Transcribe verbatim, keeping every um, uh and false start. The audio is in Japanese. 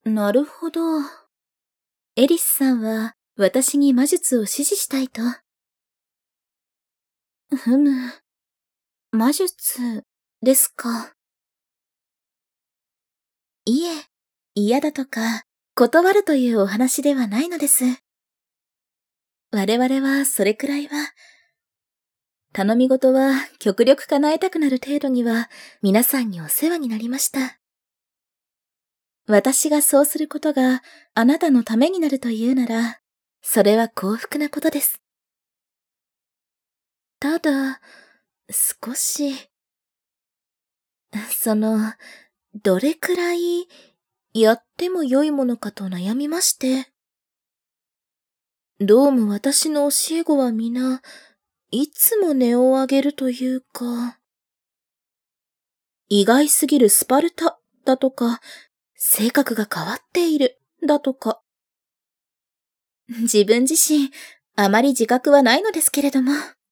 なるほど。エリスさんは私に魔術を指示したいと。ふむ。魔術ですか。いえ、嫌だとか断るというお話ではないのです。我々はそれくらいは。頼み事は極力叶えたくなる程度には皆さんにお世話になりました。私がそうすることがあなたのためになるというなら、それは幸福なことです。ただ、少し、その、どれくらいやっても良いものかと悩みまして。どうも私の教え子は皆、いつも音を上げるというか、意外すぎるスパルタだとか、性格が変わっているだとか。自分自身、あまり自覚はないのですけれども。